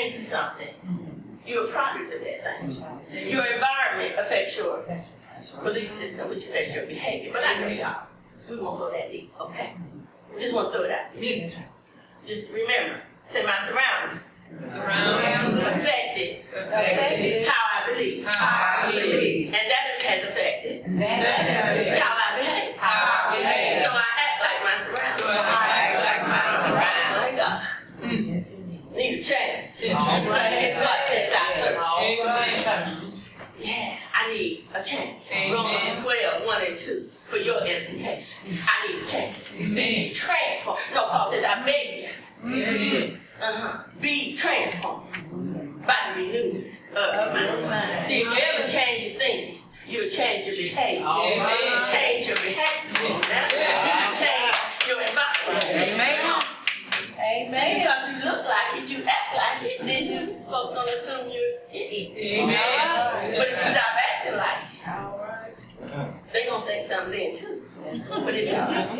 into something, you're a product of that thing. Your environment affects your belief system, which affects your behavior. But I know y'all, we won't go that deep, okay? Just want to throw it out there. Just remember, say my surroundings. Affected how I believe. And that has affected how I behave. So I act like my surroundings. My God. Need to change. Yeah, I need a change. Romans 12, 1 and 2. For your edification. I need a change. Be transformed. No, Paul says, I beg you. Be transformed by the renewing of your mind. See, if you ever change your thinking, you'll change your behavior. You change your behavior. You change your environment. Amen. Amen. Because you look like it, you act like it, then you folks gonna assume you're it. Amen. But if you stop acting like it, they're gonna think something then too. But it's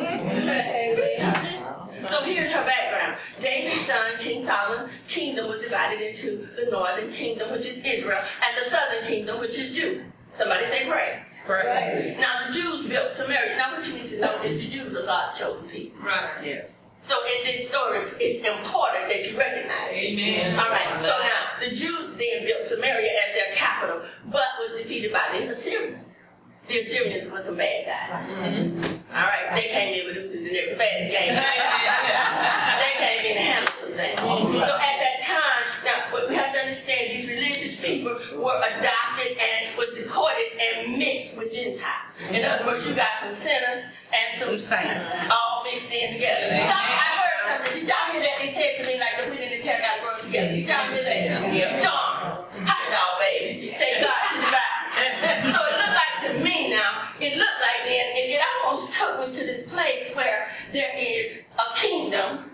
so here's her background. David's son, King Solomon's kingdom was divided into the northern kingdom, which is Israel, and the southern kingdom, which is Judah. Somebody say praise. Praise. Now the Jews built Samaria. Now what you need to know is the Jews are God's chosen people. Right. Yes. So in this story, it's important that you recognize it. Amen. All right. So now the Jews then built Samaria as their capital, but was defeated by the Assyrians. The Assyrians were some bad guys. All right, they came in with oozes and every bad game. They came in and handled some things. So at that time, now what we have to understand, these religious people were adopted and were deported and mixed with Gentiles. In other words, you got some sinners and some saints all mixed in together. So I heard something. Did y'all hear that? They said to me like the wheat and the tear got grown together. Did y'all hear that? Darn. Hot dog, baby. Take God to the back. So it looked like to me now, it looked like then, and it almost took me to this place where there is a kingdom,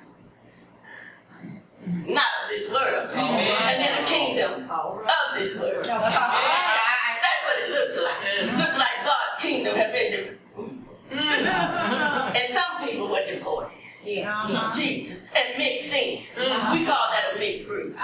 not of this world, and then a kingdom of this world. That's what it looks like. It looks like God's kingdom had been and some people were deported. Jesus, and mixed in. We call that a mixed group.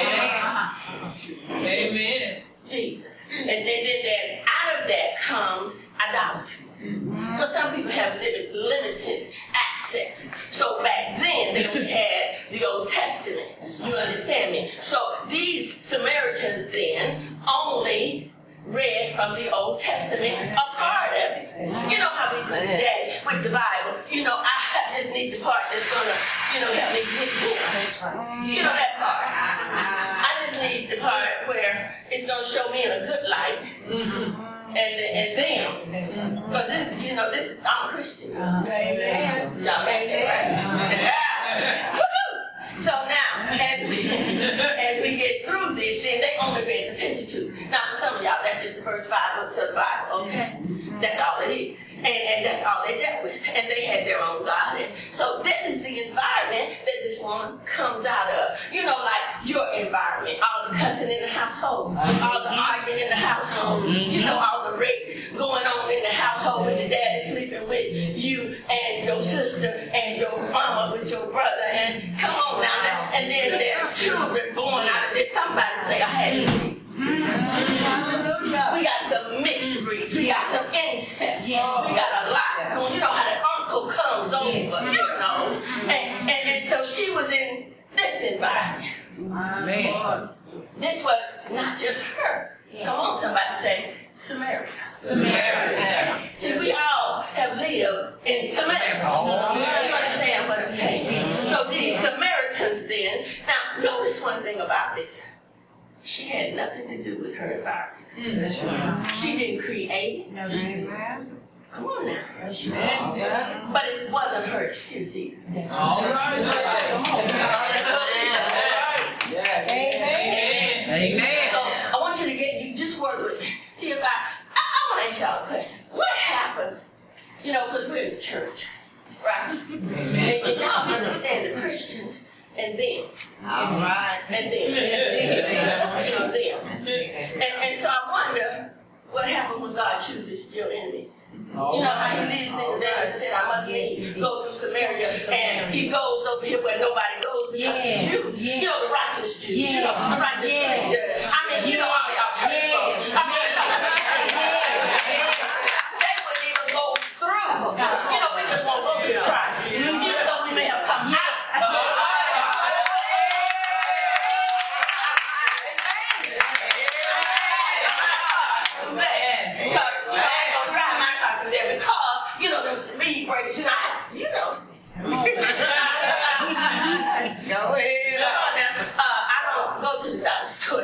Amen. Jesus. And then out of that comes idolatry. Because some people have limited access. So back then we had the Old Testament. You understand me? So these Samaritans then only read from the Old Testament, a part of it. You know how we do today with the Bible. You know, I just need the part that's going to, help me get this. You know that part. I just need the part where it's going to show me in a good light. And them. Because this I'm a Christian. Amen. Y'all got that right? So now, as we get through this, then they only read the Pentateuch. Now, for some of y'all, that's just the first 5 books of the Bible, okay? That's all it is. And that's all they dealt with. And they had their own God. And so this is the environment that this woman comes out of. You know, like your environment. All the cussing in the household. All the arguing in the household. You know, all the rape going on in the household with the daddy sleeping with you and your sister and your mama with your brother. And come on now. And then there's children born out of this. Somebody say, I had it. We got some mixed breeds. We got some incest. We got a lot going. You know how the uncle comes over. You know. And so she was in this environment. Amen. This was not just her. Come on, somebody say Samaria. Samaria. See, we all have lived in Samaria. You understand what I'm saying? So these Samaritans then, now notice one thing about this. She had nothing to do with her environment. She didn't create it. No, come on now. She didn't. But it wasn't her excuse either. All right. Amen. Amen. So I want you just work with me. See if I want to ask y'all a question. What happens, because we're in the church, right? And y'all understand the Christians and them. All right. And them. And so I wonder what happens when God chooses your enemies. You know how he leads things down and said, I must needs go through Samaria. And he goes over here where nobody goes because of the Jews. The righteous Jews. Jews. You know, the righteous Christians. I mean, you know, all y'all church folks. I mean, they wouldn't even go through. You know, we just won't go to Christ. Even though we may have come out. You know, there's speed breakers, you know. Go ahead. I don't go to the dollar store.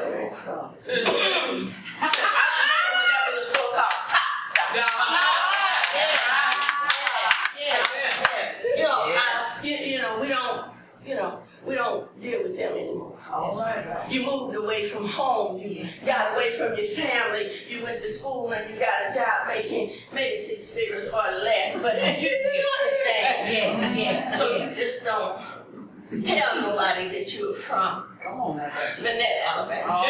I was in a store called Top. We don't deal with them anymore. Right. You moved away from home. You got away from your family. You went to school and you got a job making maybe 6 figures or less. But you understand. Yes. So you just don't tell nobody that you're from Lynette, Alabama.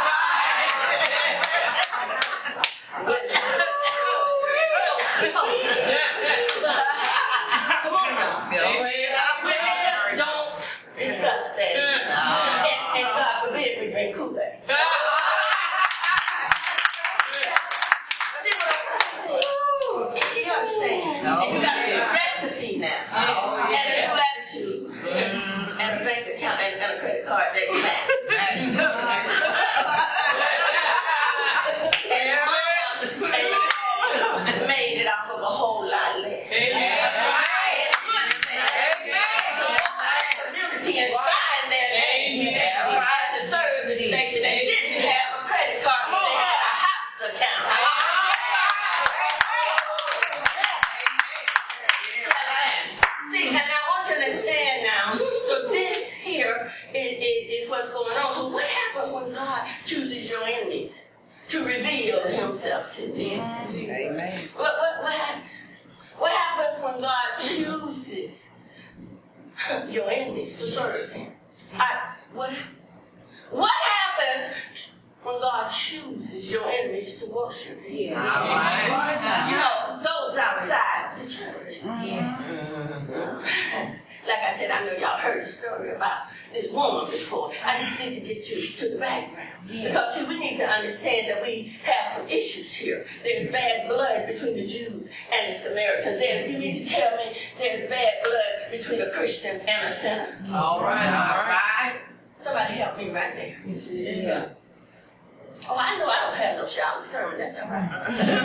Come on now. Just don't discuss that. And God forbid we drink Kool-Aid. You understand? And you got a recipe now. And a new attitude. And a bank account and a credit card that's maxed. And made it off of a whole lot less. Community inside their name at the service station. They didn't have a credit card, but they had a house account. See, and I want you to understand now. So this here is what's going on. So what happens when God chooses your enemies to reveal Himself to you? Amen. What happens? What happens when God chooses your enemies to serve Him? What happens when God chooses your enemies to worship Him? You know, those outside the church. Like I said, I know y'all heard the story about this woman before. I just need to get you to the background. Because, see, we need to understand that we have some issues here. There's bad blood between the Jews and the Samaritans. You need to tell me there's bad blood between a Christian and a sinner. All right. Somebody help me right there. Yeah. Oh, I know I don't have no shout sermon. That's all right.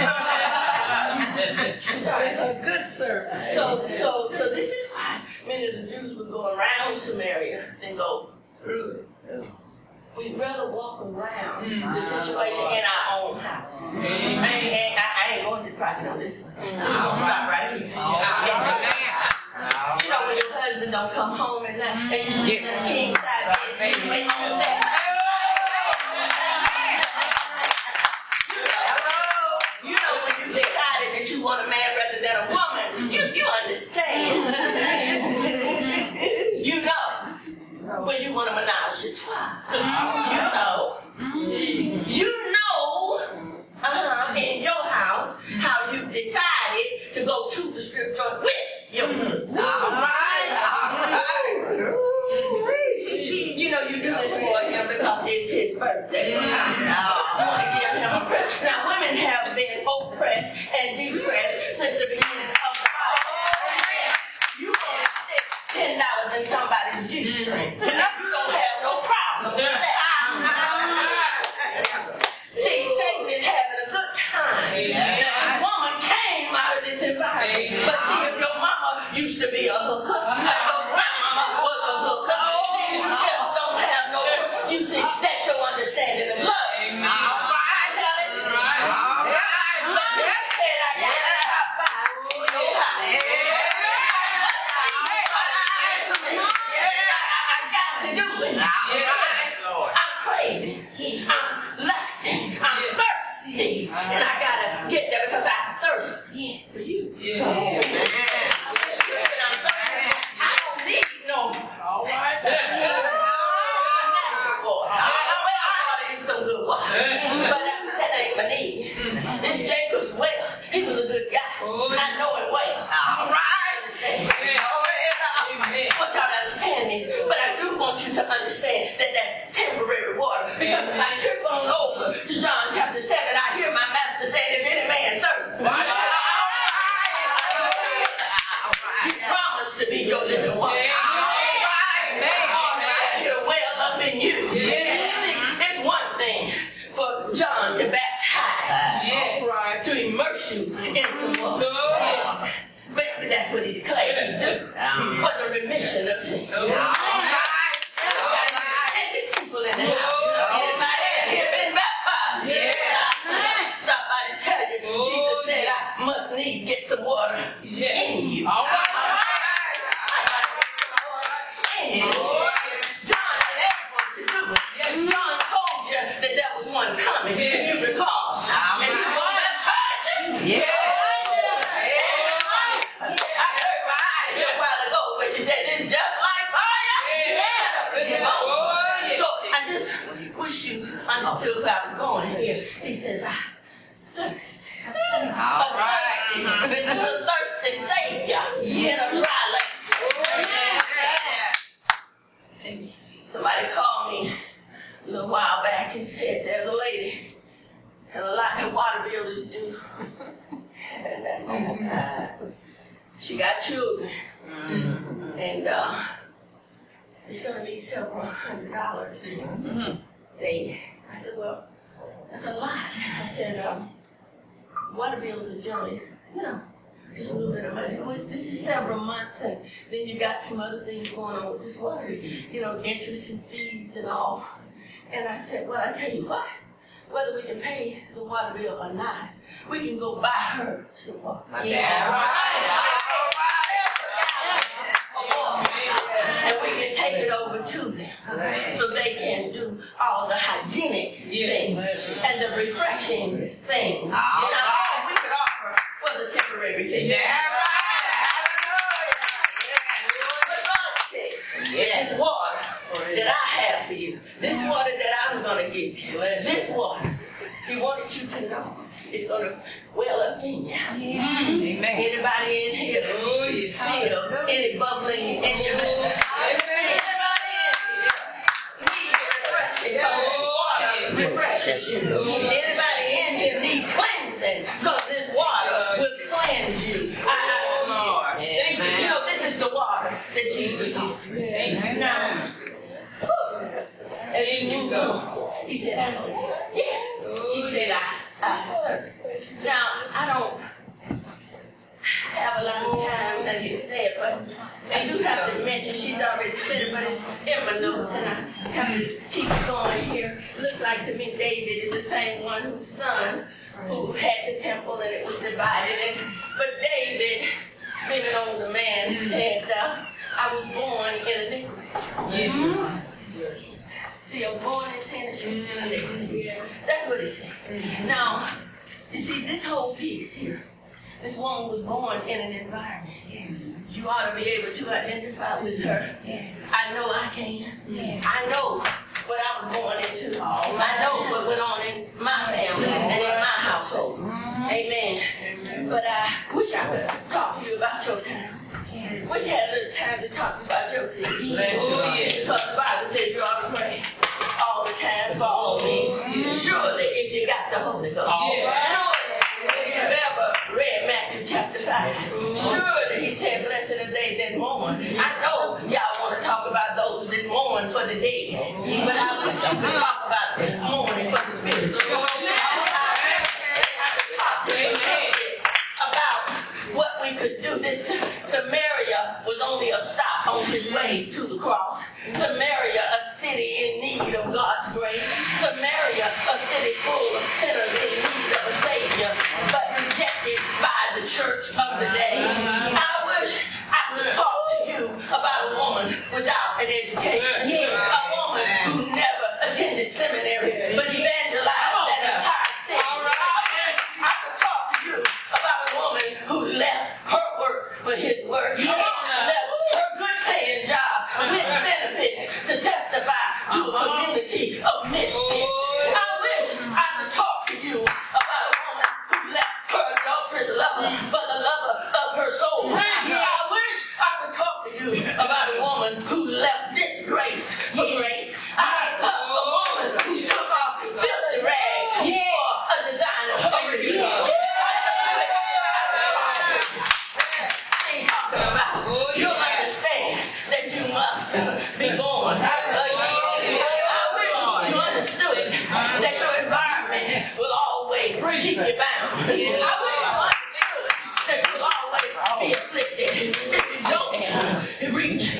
It's a good sermon. So this is why many of the Jews would go around Samaria than go through it. We'd rather walk around the situation in our own house. I ain't going to the prophet on this one. So we're going to stop right here. You know, when your husband don't come home at night and you sleep in a king size bed, you wait on that. You know, when you decided that you want a man rather than a woman, you understand. You know, when you want a menage a trois. You know, in your house, how you decided to go to the strip joint with your husband. All right. You know, you do this for him because it's his birthday. Now, women have been oppressed and depressed since the beginning of the Bible. You want to stick $10 in somebody's G-string. You don't have no problem with that. See, Satan is having a good time. Now, a woman came out of this environment. But see, if your mama used to be a hooker, and your grandmama was a hooker, you just don't have no, you see, that's your understanding of love. I'm lusting, I'm thirsty, and I gotta get there because I thirst for you. I'm thirsty. I don't need no. All right. I need some good water, but that ain't my need. This Jacob's well. He was a good guy. I know it well. All right. I want y'all to understand this, but I do want you to understand that that's Because if I trip on over to John chapter 7, I hear my master say, if any man thirsts, he promised to be your living water. I hear a well up in you. See, there's one thing for John to baptize, to immerse you in some water. But that's what he declared he do, for the remission of sin. People in the house. Anybody here been baptized? Stop by to tell you, Jesus said, I must need get some water in you. All right. John had everyone to do it. John told you that there was one coming, if you recall. And he was baptized you. Understood where I was going here. He says, I thirst. All right. A thirsty Savior in a dry land. Somebody called me a little while back and said, there's a lady and a lot of water bill is due. She got children. And it's going to be several $100s. I said, well, that's a lot. I said, water bills are generally, just a little bit of money. This is several months, and then you got some other things going on with this water, interest and fees and all. And I said, well, I tell you what, whether we can pay the water bill or not, we can go buy her some water. And we can take it over to them so they can do all the hygienic things and the refreshing things. All we could offer was a temporary fix. But God said, this water that I have for you, this water that I'm going to give you, this water, He wanted you to know it's going to well up in you. Amen. Anybody in here feel any bubbling in your belly? Anybody in here need refreshing? Water refreshes you. Anybody in here need cleansing? Because this water will cleanse you. This is the water that Jesus offers. Now, as he moved on, he said, I thirst. He said, I thirst. Now, I don't have a lot of time, as you said, but I do have to mention, she's already said it, but it's in my notes, and I have to keep going here. Looks like to me David is the same one whose son who had the temple and it was divided. But David, being an older man, said, I was born in iniquity. See, I'm born in sin and she was in iniquity. That's what he said. Now, you see, this whole piece here, this woman was born in an environment. You ought to be able to identify with her. I know I can. I know what I was born into. I know what went on in my family and in my household. Amen. But I wish I could talk to you about your time. Wish I had a little time to talk about your sin. Because the Bible says you ought to pray all the time for all things. Surely, if you got the Holy Ghost. Surely, if you've ever read Matthew chapter 5. Surely, he said, blessed are they that mourn. I know y'all want to talk about those that mourn for the dead. But I wish you could talk about mourning for the spiritual. About what we could do. This Samaria was only a stop on his way to the cross. Samaria, a city in need of God's grace. Samaria, a city full of sinners in need of a Savior, but rejected by the church of the day. I wish I could talk to you about a woman without an education. A woman who never attended seminary, but evangelized that entire city. I could talk to you about a woman who left her work for his work. Left her good paying job with benefits to keep you bound. I wish you understood that you'll always be afflicted if you don't reach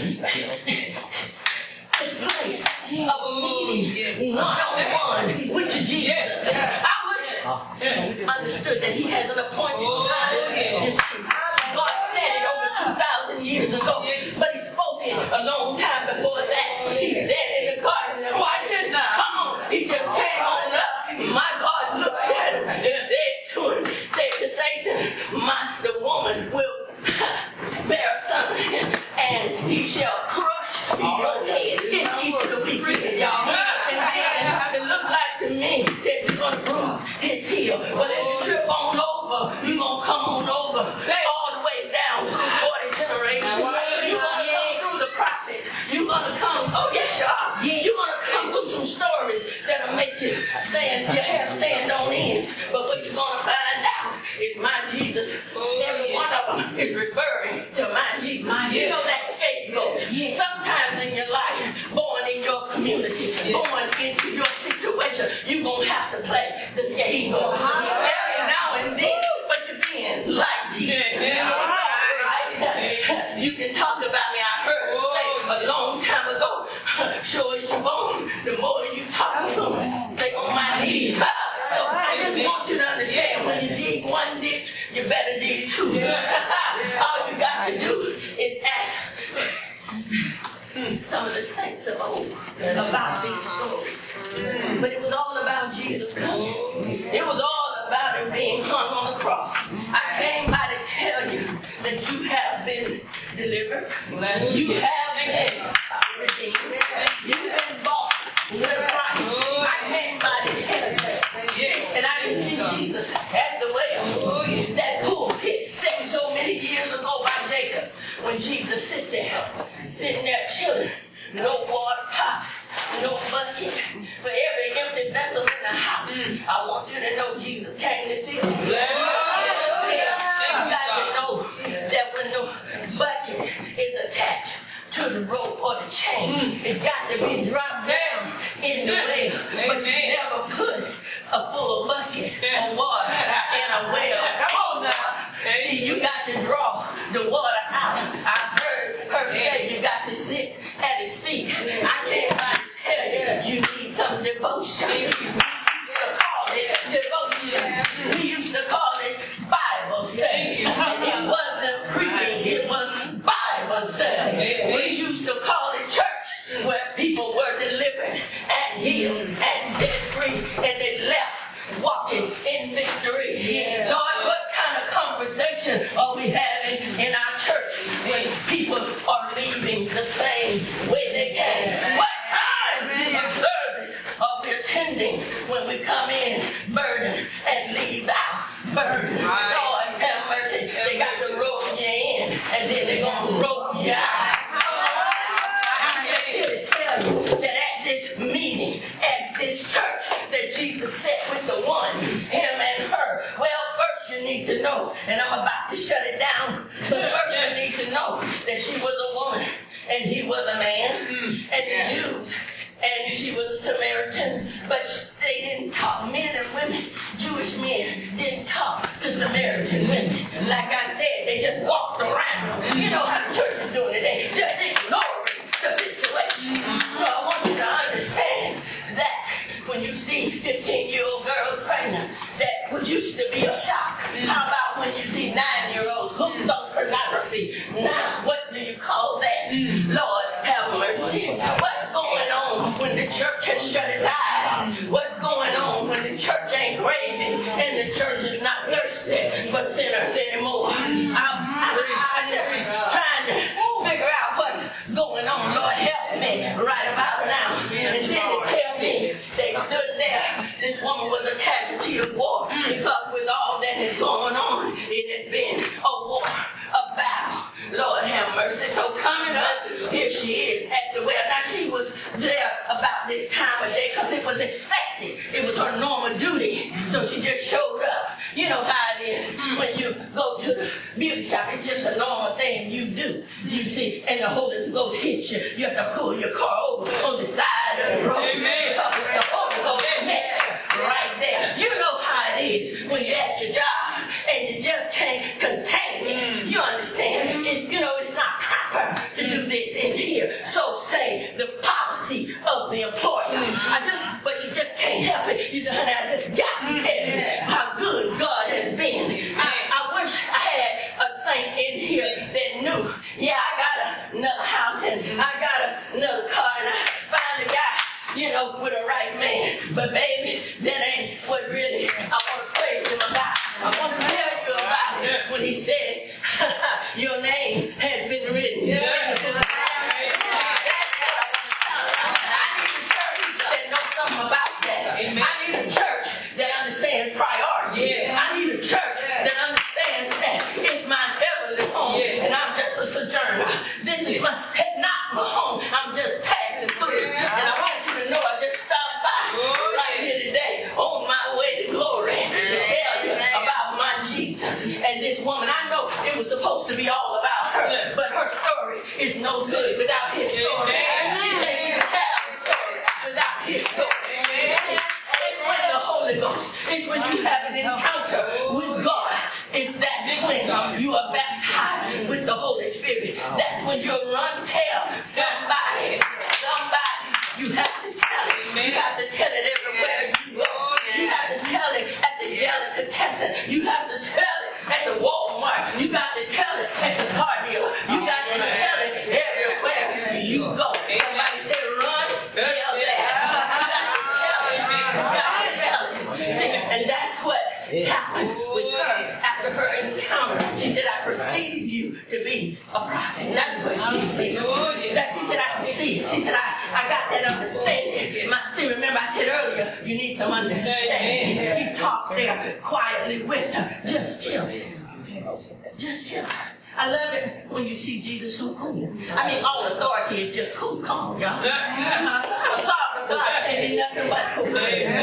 the place of a meeting one-on-one with your Jesus. I wish you understood that he has an appointed time. God said it over 2,000 years ago, but he spoke it a long time before that. He said in the garden, watch it now. Come on. He just came on up. My God looked at him and said to Satan, the woman will bear a son, and he shall crush your head. He should be good, y'all. And then it looked like to me, he said, you're going to bruise his heel. But if you trip on over, you're going to come on over all the way down to 40 generations. You're going to come through the prophets. You're going to come, oh yes you are. You're going to come through some stories that'll make you your hair stand on ends. But what you're going to find out is my Jesus. Every one of them is referring to my Jesus. You know that scapegoat. Sometimes in your life, born in your community, born into your situation, you're going to have to play the scapegoat. Every now and then, but you're being like Jesus. You can talk about me. I heard him say a long time ago, sure as you're born, the more you talk, I'm going to stay on my knees. So I just want you to understand, when you dig one ditch, you better dig two. All you got to do is ask some of the saints of old about these stories. But it was all about Jesus coming. It was all about him being hung on the cross. I came by to tell you that you have been delivered. You have been redeemed. You've been bought with a price. I came by to tell you that. And I didn't see Jesus at the well. That pool pit set so many years ago by Jacob. When Jesus sitting there chilling. No water pots, no bucket. For every empty vessel in the house, I want you to know Jesus came to fill you. You got to know that when the bucket is attached to the rope or the chain, it's got to be dropped down in the well. But you never put a full bucket of water in a well. Come on now. See, you got to draw the water out. I heard her say you got to sit at his feet. I can't tell you, you need some devotion. We used to call it devotion. We used to call it Bible study. It wasn't preaching, it was Bible study. We used to call it church, where people were delivered and healed and set free, and they left walking in victory. Lord, what kind of conversation are we having in our church when people are leaving the same way they came? What kind of service are we attending when we come in burdened and leave out burdened? Lord, have mercy. They got to roll you in, and then they're going to roll you out. I'm just here to tell you that at this meeting, at this church that Jesus sat with the one, him and her, well, first you need to know, and I'm about to shut it down, but first you need to know that she was a woman and he was a man, and the Jews, and she was a Samaritan, but they didn't talk. Men and women, Jewish men, didn't talk to Samaritan women. Like I said, they just walked around. You know how the church is doing today, just ignoring the situation. So I want you to understand that when you see 15-year-old girls pregnant, that what used to be a shock. How about when you see 9-year-olds hooked on pornography? Now, what do you call that? Lord, have mercy. What's going on when the church has shut its eyes? What's going on when the church ain't craving and the church is not thirsty for sinners anymore? I'm just trying to figure out what's going on. Lord, help me right about now. And then it tells me they stood there. This woman was a casualty of war because with all that had gone on, it had been a war, a battle. Lord have mercy. So coming up, here she is at the well. Now she was there about this time of day because it was expected. It was her normal duty. So she just showed up. You know how it is when you go to the beauty shop. It's just a normal thing you do. You see, and the Holy Ghost hits you. You have to pull your car over on the side of the road. Amen. Because the Holy Ghost hits you right there. You know how it is when the employer. But you just can't help it. You say, honey, I just got to tell you how good God has been. I wish I had a saint in here that knew, yeah, I got another house and I got another car and I finally got, with a right man. But baby, that ain't what really I want to praise him about. I want to tell you about it when he said, your name has been written. I need a church that understands priority. I need a church that understands that it's my heavenly home and I'm just a sojourner. This is not my home. I'm just passing through. And I want you to know I just stopped by right here today on my way to glory to tell you about my Jesus. And this woman, I know it was supposed to be all about her, but her story is no good without his story. She can't even have a story without his story. Ghost. It's when you have an encounter with God. It's that when you are baptized with the Holy Spirit. That's when you run tell somebody. You have to tell it. You have to tell it everywhere you go. You have to tell it at the delicatessen. You have to tell it at the Walmart. You got to tell it at the car dealer. You got to tell it everywhere you go. Somebody say, run, tell that. And that's what happened with her after her encounter. She said, I perceive you to be a prophet. And that's what she said. She said, I can see it. She said, I got that understanding. See, remember I said earlier, you need some understanding. He talked there quietly with her. Just chill. Just chill. I love it when you see Jesus so cool. I mean, all authority is just cool. Come on, y'all. Sorry, God can't be nothing but cool.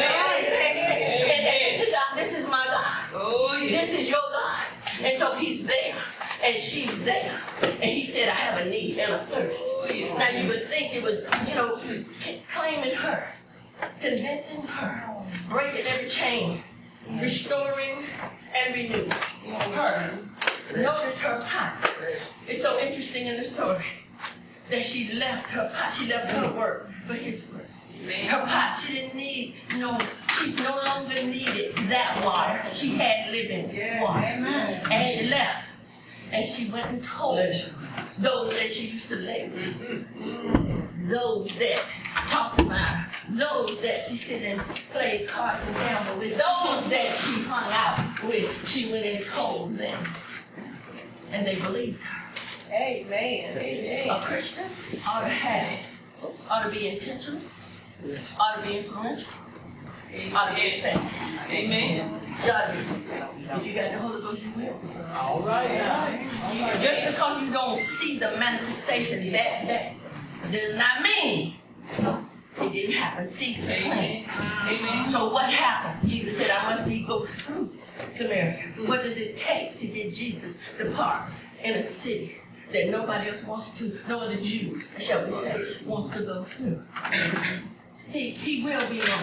And this is my God. Oh, yeah. This is your God. And so he's there. And she's there. And he said, I have a need and a thirst. Oh, yeah. Now you would think it was, claiming her, convincing her, breaking every chain, restoring and renewing her. Notice her pot. It's so interesting in the story that she left her pot. She left her work for his work. Her pot, she didn't need she no longer needed that water. She had living water. And she left. And she went and told those that she used to lay with, those that talked about her, those that she sit and played cards and gamble with, those that she hung out with. She went and told them. And they believed her. Amen. Amen. A Christian ought to be intentional, ought to be influential, ought to be effective. Amen. Judge. If you got the Holy Ghost, you will. All right. Just because you don't see the manifestation that day, does not mean it didn't happen. See, it's a plan. Amen. So what happens? Jesus said, I must need go through Samaria. What does it take to get Jesus to park in a city that nobody else wants to, no other Jews, shall we say, wants to go through? See, he will be on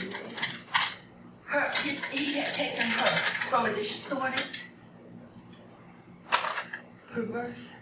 her. He had taken her from a distorted, perverse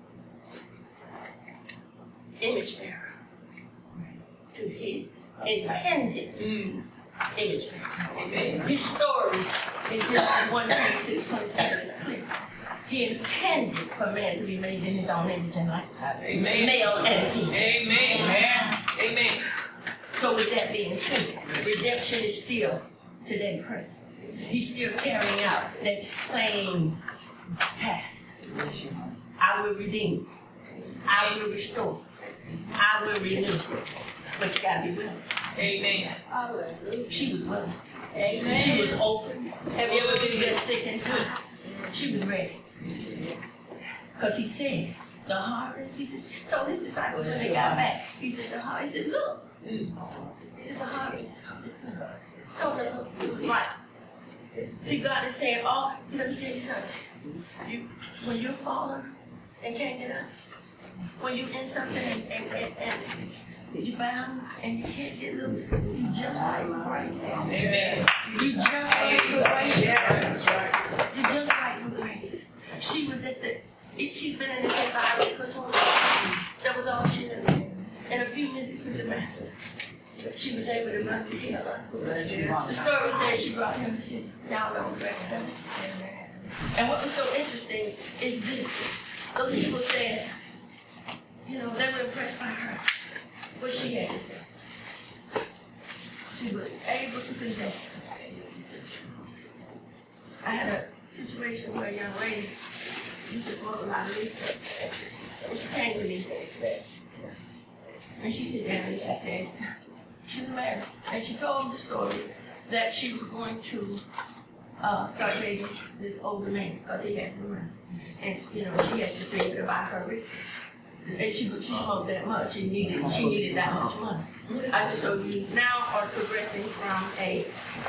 image bearer to his intended image bearer. His story in Genesis 1:26-27 is clear. He intended for man to be made in his own image and likeness. Amen. Male and female. Amen. Amen. So with that being said, redemption is still today present. He's still carrying out that same task. I will redeem. I will restore. I will renew. But you gotta be willing. Amen. She was willing. Amen. She was open. Have you ever been just sick and good? She was ready. Because he says, the harvest, he said, told his disciples when they got back, he said, the harvest, he said, look. He said, the harvest is good. Told them, look, right. See, God is saying, let me tell you something. When you're falling and can't get up, when you're in something and you bound and you can't get loose, you just like grace. Amen. You just like grace. You just like grace. She was she'd been in this environment for so long. That was all she knew. in a few minutes with the master. She was able to run to tell us. The story says she brought him to sit down on the rest of it. And what was so interesting is this. Those people said, you know, they were impressed by her. What she had to say. She was able to convey. I had a situation where a young lady used to smoke a lot of research. And she came to me. And she sat down and she said, she was married. And she told me the story that she was going to start dating this older man because he had some money. And, you know, she had to be able to buy her research. And she smoked that much. She needed that much money. I said, so you now are progressing from a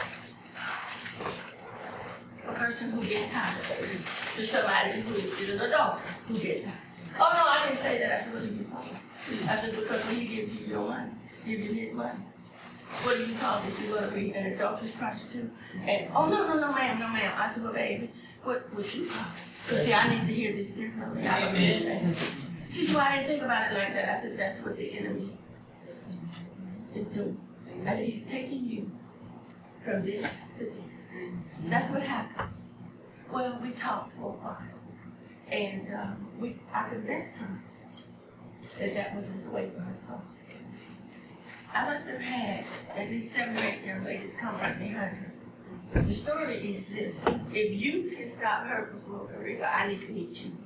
person who gets high to somebody who is an adult who gets high. Oh no, I didn't say that. I said, what do you call it? I said, because when he gives you your money, gives you his money, what do you call this? You're going to be an adulterous prostitute? And oh no, ma'am. I said, well, baby, what would you call it? Because see, I need to hear this differently. I don't understand. She said, well, I didn't think about it like that. I said, that's what the enemy is doing. I said, he's taking you from this to this. That's what happened. Well, we talked for a while. And I convinced her that wasn't the way for her to go. I must have had at least 7 or 8 young ladies come right behind her. The story is this. If you can stop her from smoking reefer, I need to meet you.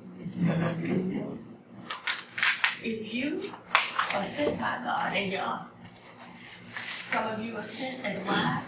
If you are sent by God, and you are, some of you are sent as wives,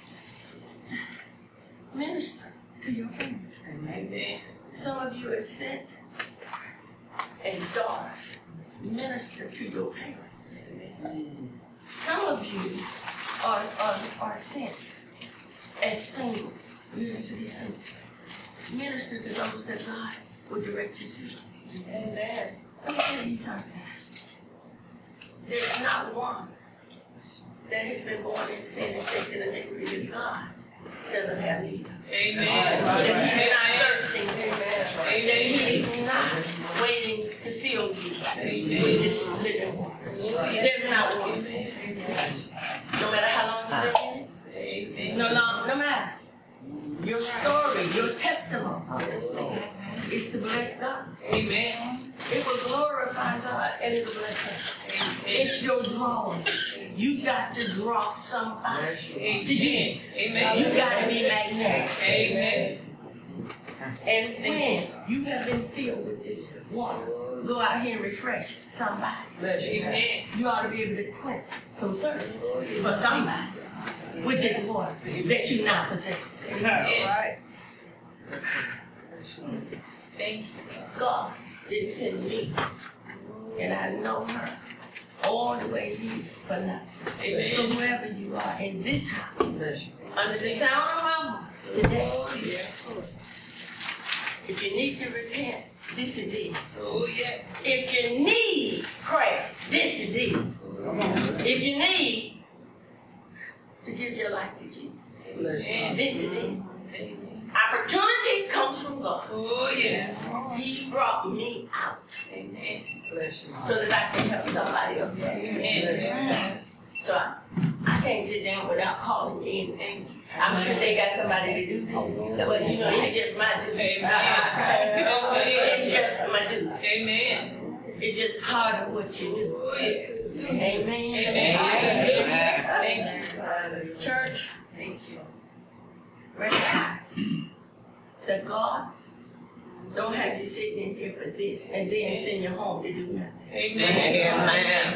minister to your friends. Amen. Some of you are sent as daughters, minister to your parents. Amen. Some of you are sent as singles, minister to be single. Minister to those that God will direct you to. Amen. Let me tell you something. There's not one that has been born in sin and shaken in iniquity that God doesn't have needs. Amen. That He's not thirsting. Amen. That He is not waiting to fill you with this living water. There's not one. No matter how long you've been in it. No matter. Your story, your testimony is to bless God. Amen. It will glorify God and it will bless us. It's your drawing. You got to draw somebody to Jesus. Amen. You got to be magnetic. Amen. And when you have been filled with this water, go out here and refresh somebody. Amen. You ought to be able to quench some thirst for somebody with this water that you now possess. Right? Thank you. God didn't send me, and I know her all the way here for nothing. Amen. So whoever you are in this house, under the sound of my voice today, if you need to repent, this is it. Oh, yes. If you need prayer, this is it. If you need to give your life to Jesus, this is it. Opportunity comes from God. Oh, yes. He brought me out. Amen. So that I can help somebody else. Amen. So I can't sit down without calling in. I'm sure they got somebody to do this. But you know, it's just my duty. It's just my duty. Amen. It's just part of what you do. Amen. Amen. Thank you. Church, thank you. Recognize that God don't have you sitting in here for this and then send you home to do nothing. Amen.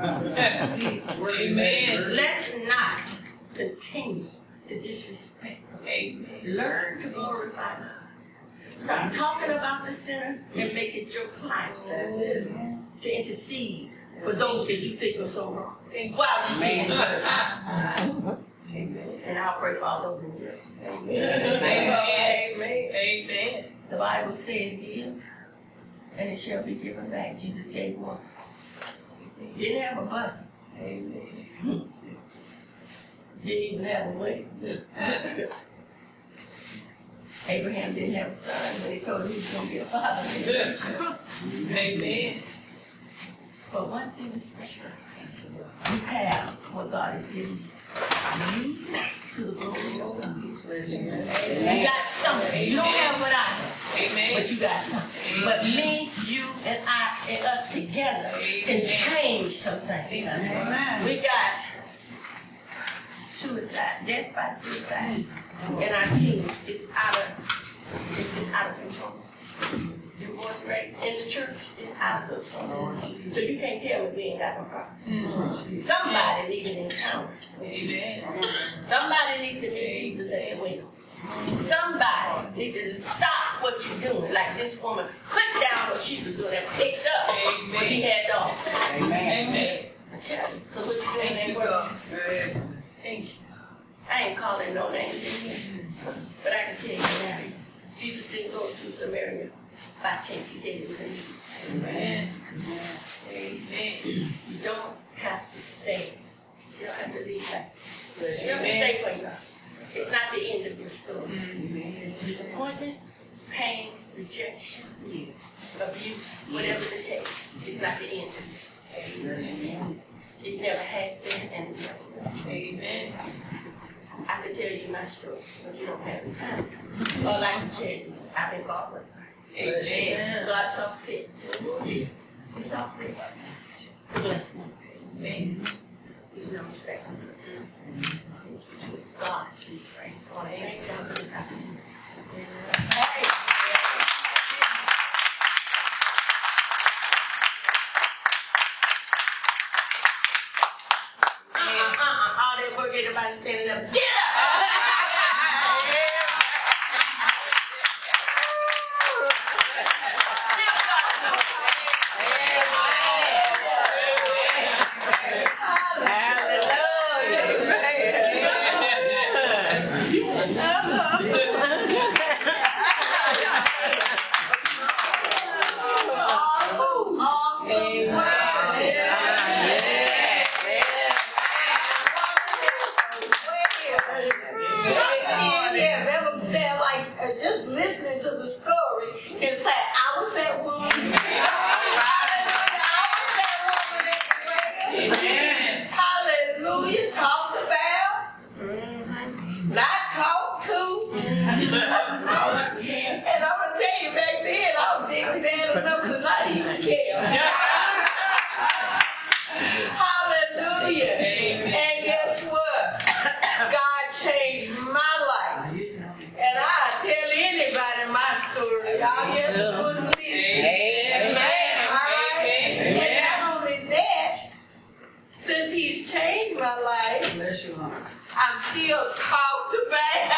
Amen. Let's not continue to disrespect God. Amen. Learn to glorify God. Start talking about the sinner and make it your plight to intercede for those that you think are so wrong. While you can. Amen. And I'll pray for all those in jail. Amen. Amen. Amen. The Bible says, give, and it shall be given back. Jesus gave one. Didn't have a button. Amen. Didn't even have a way. Abraham didn't have a son, but he told him he was going to be a father. Amen. But one thing is for sure. You have what God has given you. Use it to the glory of God. You got something. You don't have what I have. Amen. But you got something. But me, you, and I, and us together can change something. Amen. We got suicide, death by suicide. And our team is out of control. Divorce rate in the church is out of control. So you can't tell me we ain't got no problem. Somebody needs an encounter. Amen. Somebody needs to meet Jesus at the well. Somebody needs to stop what you're doing. Like this woman put down what she was doing and picked up what he had done. Amen. Amen. I tell you, because what you're doing ain't working. Thank you. I ain't calling no names in here. But I can tell you now, Jesus didn't go to Samaria by chance. He said it was a need. Amen. Amen. You don't have to stay. You don't have to leave back. You have to stay for you. It's not the end of your story. Disappointment, pain, rejection, abuse, whatever the case, it's not the end of your story. It never has been and it never will. Amen. I can tell you my story, but you don't have the time. All I can tell you is I've been God with her. Amen. God saw fit. He saw fit. Bless me. Amen. There's no respect. God, we pray. I want to thank God for this opportunity. All that work, everybody standing up. Get up! Just listening to the story and say, I was that woman. Hallelujah. I was that woman at the well. Hallelujah. Talked about. Not talked to. And I'm going to tell you, back then, I was big and bad enough to not even care. Hallelujah. And guess what? God changed my life. And I tell anybody my story. All you have to do is listen. Amen. All right? And not only that, since he's changed my life, I'm still talked about.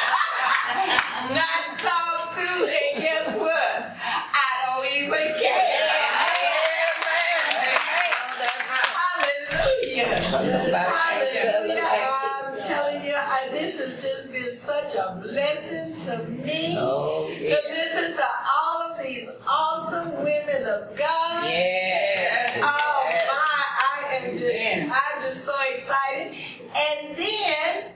Not talked to. And guess what? I don't even care. Hallelujah. Hallelujah. I'm telling you, this has just been such a blessing to me to listen to all of these awesome women of God. Yes. Oh my, I'm just so excited. And then